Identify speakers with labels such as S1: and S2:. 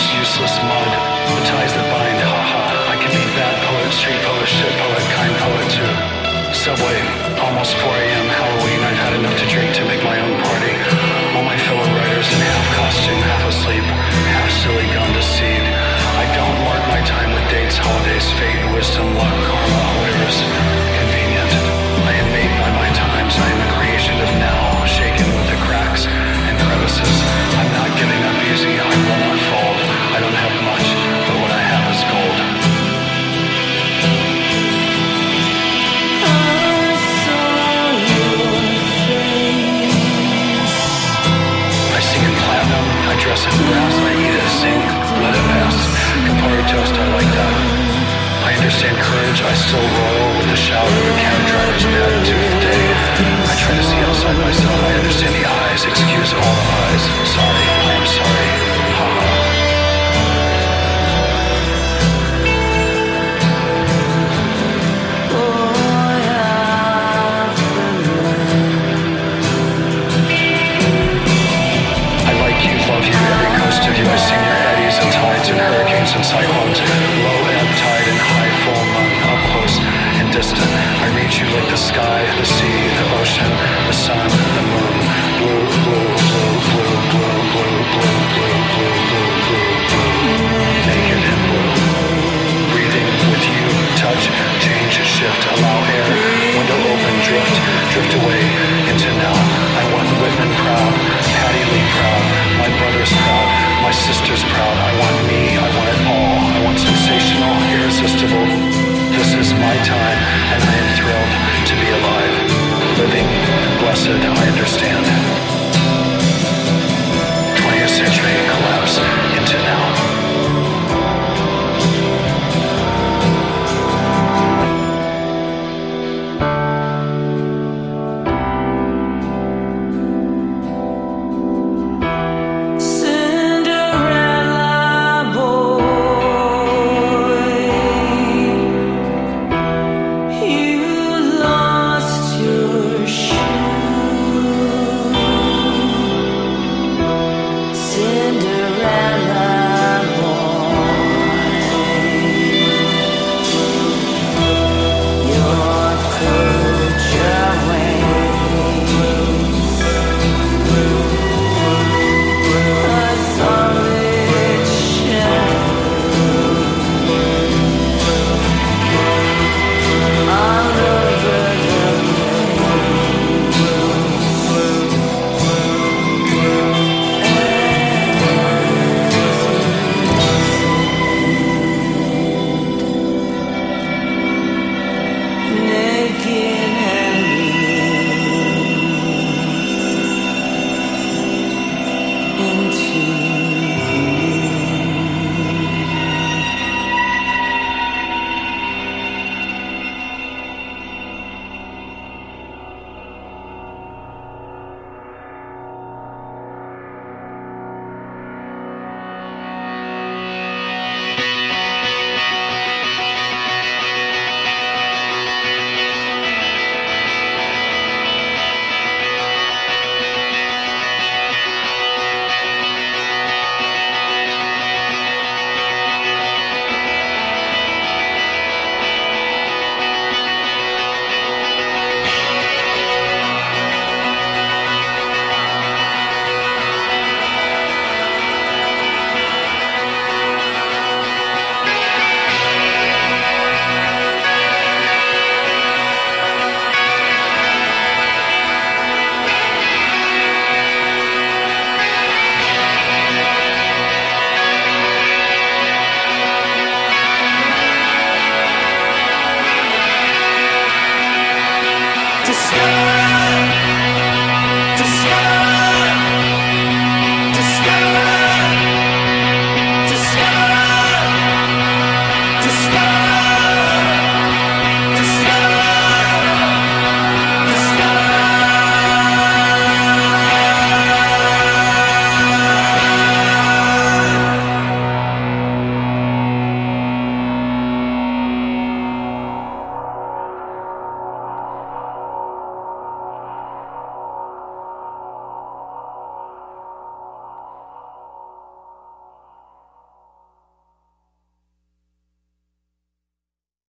S1: useless mud, the ties that bind, haha. I can be bad poet, street poet, shit poet, kind poet too. Subway, almost 4 a.m. Halloween. I've had enough to drink to make my own party. All my fellow writers in half costume, half asleep, half silly, gone to seed. I don't mark my time with dates, holidays, fate, wisdom, luck, karma, whatever's convenient. I am made by my times. I am a creation of now, shaken with the cracks and crevices. I'm not giving up easy. I will not fold. I don't have much, but what I have is gold. I sing in platinum. I dress in brass. I eat it, sing, let it pass. Campari toast, I like that. I understand courage. I still roll with the shout of a cab driver's bad tooth day. I try to see outside myself. I understand the eyes. Excuse all the eyes. Sorry, I am sorry. Ha ha. I like you, love you, every coast of you. I sing your eddies and tides and hurricanes and cyclones. Low ebb tide and high full moon. Up close and distant. I read you like the sky, the sea, the ocean, the sun, the moon. Blue, blue, blue, blue, blue, blue, blue, blue, blue, blue, blue, blue. Naked and blue. Breathing with you, touch, change, shift, allow air, window open, drift away into now. I want Whitman proud, Patty Lee proud, my brother's proud, my sister's proud. I want me, I want it all. I want sensational, irresistible. This is my time, and I am thrilled to be alive. Living, blessed, I understand. 20th century collapse into now.
S2: Sky.